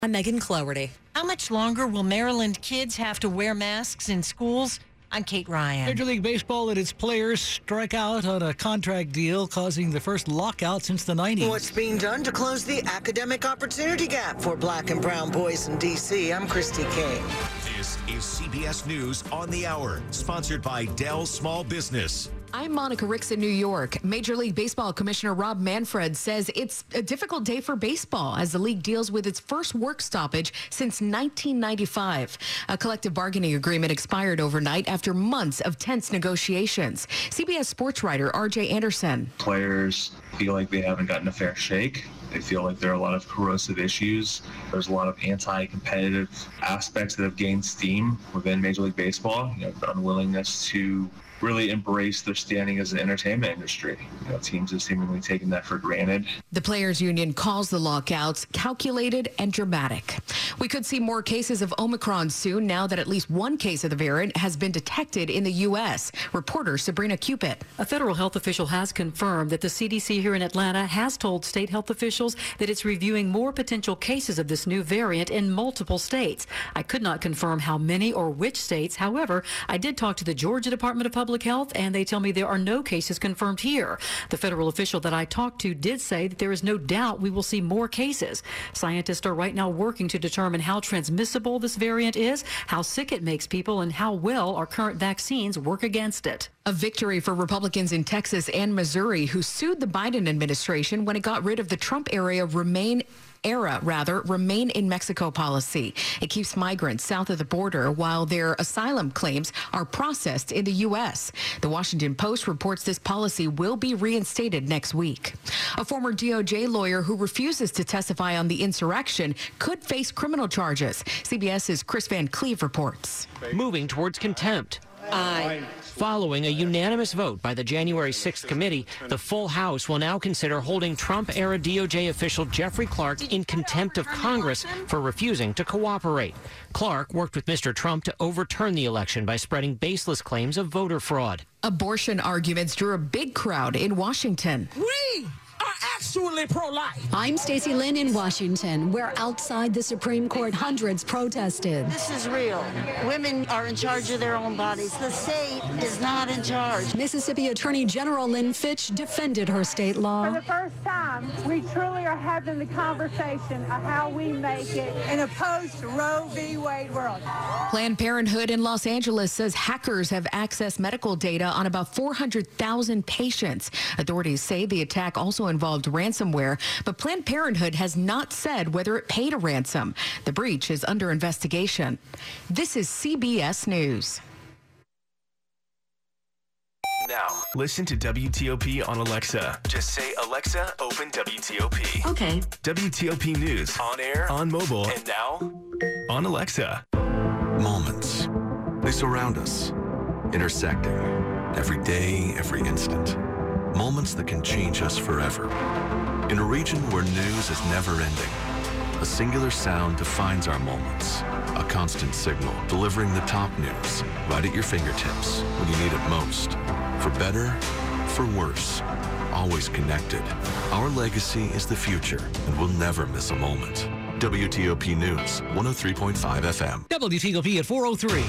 I'm Megan Cloherty. How much longer will Maryland kids have to wear masks in schools? I'm Kate Ryan. Major League Baseball and its players strike out on a contract deal, causing the first lockout since the 90s. What's being done to close the academic opportunity gap for black and brown boys in D.C.? I'm Christy King. This is CBS News on the Hour, sponsored by Dell Small Business. I'm Monica Ricks in New York. Major League Baseball Commissioner Rob Manfred says it's a difficult day for baseball as the league deals with its first work stoppage since 1995. A collective bargaining agreement expired overnight after months of tense negotiations. CBS sports writer R.J. Anderson. Players feel like they haven't gotten a fair shake. They feel like there are a lot of corrosive issues. There's a lot of anti-competitive aspects that have gained steam within Major League Baseball. The unwillingness to really embrace their standing as an entertainment industry. Teams have seemingly taken that for granted. The Players Union calls the lockouts calculated and dramatic. We could see more cases of Omicron soon now that at least one case of the variant has been detected in the U.S. Reporter Sabrina Cupid. A federal health official has confirmed that the CDC here in Atlanta has told state health officials that it's reviewing more potential cases of this new variant in multiple states. I could not confirm how many or which states. However, I did talk to the Georgia Department of Public Health, and they tell me there are no cases confirmed here. The federal official that I talked to did say that there is no doubt we will see more cases. Scientists are right now working to determine how transmissible this variant is, how sick it makes people, and how well our current vaccines work against it. A victory for Republicans in Texas and Missouri who sued the Biden administration when it got rid of the Trump Remain in Mexico policy. It keeps migrants south of the border while their asylum claims are processed in the U.S. The Washington Post reports this policy will be reinstated next week. A former DOJ lawyer who refuses to testify on the insurrection could face criminal charges. CBS's Chris Van Cleve reports. Moving towards contempt. Aye. Following a unanimous vote by the January 6th committee, the full House will now consider holding Trump-era DOJ official Jeffrey Clark in contempt of Congress for refusing to cooperate. Clark worked with Mr. Trump to overturn the election by spreading baseless claims of voter fraud. Abortion arguments drew a big crowd in Washington. We are actually pro-life. I'm Stacey Lynn in Washington, where outside the Supreme Court, hundreds protested. This is real. Women are in charge of their own bodies. The state is not in charge. Mississippi Attorney General Lynn Fitch defended her state law. For the first time, we truly are having the conversation of how we make it in a post-Roe v. Wade world. Planned Parenthood in Los Angeles says hackers have accessed medical data on about 400,000 patients. Authorities say the attack also involved ransomware, but Planned Parenthood has not said whether it paid a ransom. The breach is under investigation. This is CBS News. Now, listen to WTOP on Alexa. Just say, Alexa, open WTOP. Okay. WTOP News. On air, on mobile, and now on Alexa. Moments. They surround us, intersecting every day, every instant. Moments that can change us forever. In a region where news is never ending, a singular sound defines our moments. A constant signal delivering the top news right at your fingertips when you need it most. For better, for worse, always connected. Our legacy is the future, and we'll never miss a moment. WTOP News, 103.5 FM. WTOP at 4:03.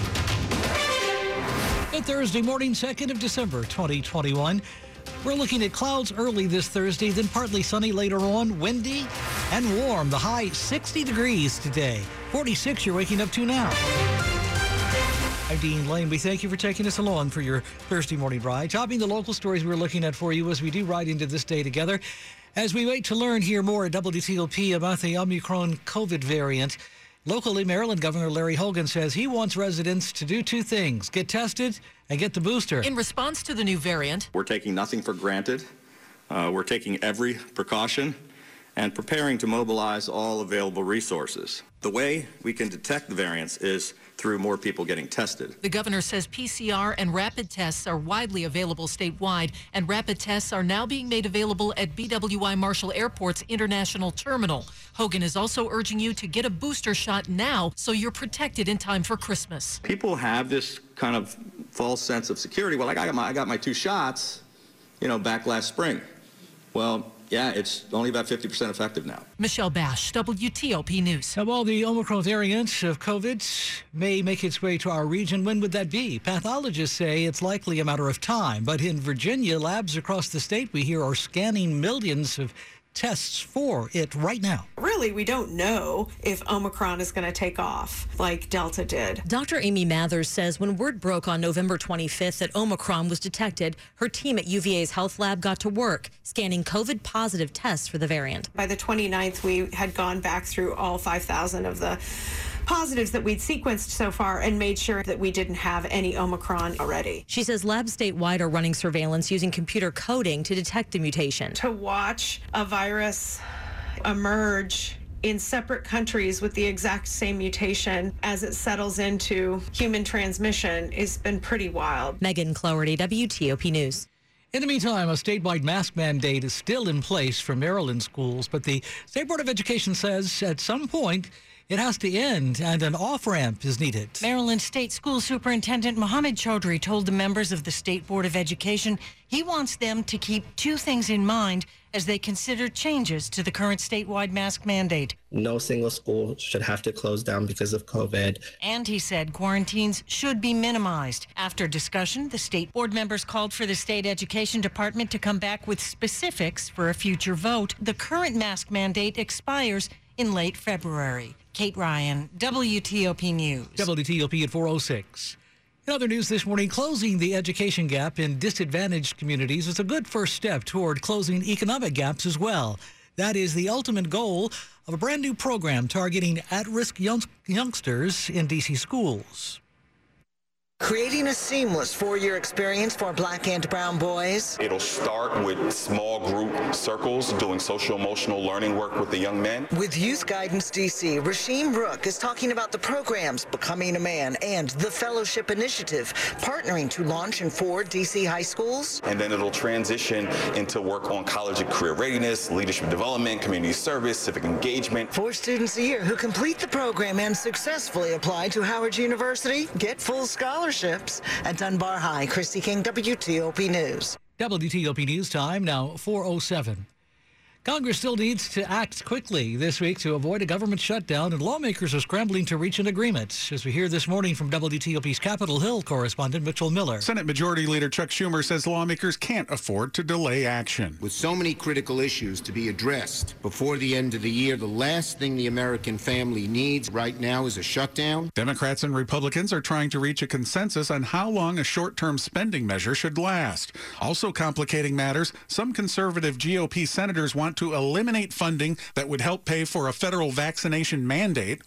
Good Thursday morning, 2nd of December, 2021. We're looking at clouds early this Thursday, then partly sunny later on, windy and warm. The high 60 degrees today. 46 you're waking up to now. I'm Dean Lane. We thank you for taking us along for your Thursday morning ride. Topping the local stories we're looking at for you as we do ride into this day together. As we wait to learn here more at WTOP about the Omicron COVID variant, locally, Maryland Governor Larry Hogan says he wants residents to do two things: get tested and get the booster. In response to the new variant, we're taking nothing for granted. We're taking every precaution and preparing to mobilize all available resources. The way we can detect the variants is through more people getting tested. The governor says PCR and rapid tests are widely available statewide, and rapid tests are now being made available at BWI Marshall Airport's International Terminal. Hogan is also urging you to get a booster shot now so you're protected in time for Christmas. People have this kind of false sense of security. Well, I got my 2 shots, back last spring. Well, Yeah, it's only about 50% effective now. Michelle Bash, WTOP News. Now, while the Omicron variant of COVID may make its way to our region, when would that be? Pathologists say it's likely a matter of time. But in Virginia, labs across the state, we hear, are scanning millions of tests for it right now. Really, we don't know if Omicron is going to take off like Delta did. Dr. Amy Mathers says when word broke on November 25th that Omicron was detected, her team at UVA's health lab got to work scanning COVID positive tests for the variant. By the 29th, we had gone back through all 5,000 of the positives that we'd sequenced so far and made sure that we didn't have any Omicron already. She says labs statewide are running surveillance using computer coding to detect the mutation. To watch a virus emerge in separate countries with the exact same mutation as it settles into human transmission has been pretty wild. Megan Cloherty, WTOP News. In the meantime, a statewide mask mandate is still in place for Maryland schools, but the State Board of Education says at some point it has to end and an off-ramp is needed. Maryland State School Superintendent Mohammed Chaudhry told the members of the State Board of Education he wants them to keep two things in mind as they consider changes to the current statewide mask mandate. No single school should have to close down because of COVID. And he said quarantines should be minimized. After discussion, the state board members called for the state education department to come back with specifics for a future vote. The current mask mandate expires in late February. Kate Ryan, WTOP News. WTOP at 4:06. In other news this morning, closing the education gap in disadvantaged communities is a good first step toward closing economic gaps as well. That is the ultimate goal of a brand new program targeting at-risk youngsters in D.C. schools. Creating a seamless four-year experience for Black and brown boys. It'll start with small group circles doing social-emotional learning work with the young men. With Youth Guidance DC, Rasheem Rook is talking about the programs Becoming a Man and the Fellowship Initiative, partnering to launch in 4 DC high schools. And then it'll transition into work on college and career readiness, leadership development, community service, civic engagement. 4 students a year who complete the program and successfully apply to Howard University get full scholarships. At Dunbar High, Christy King, WTOP News. WTOP News time now 4:07. Congress still needs to act quickly this week to avoid a government shutdown, and lawmakers are scrambling to reach an agreement. As we hear this morning from WTOP's Capitol Hill correspondent Mitchell Miller. Senate Majority Leader Chuck Schumer says lawmakers can't afford to delay action. With so many critical issues to be addressed before the end of the year, the last thing the American family needs right now is a shutdown. Democrats and Republicans are trying to reach a consensus on how long a short-term spending measure should last. Also complicating matters, some conservative GOP senators want to eliminate funding that would help pay for a federal vaccination mandate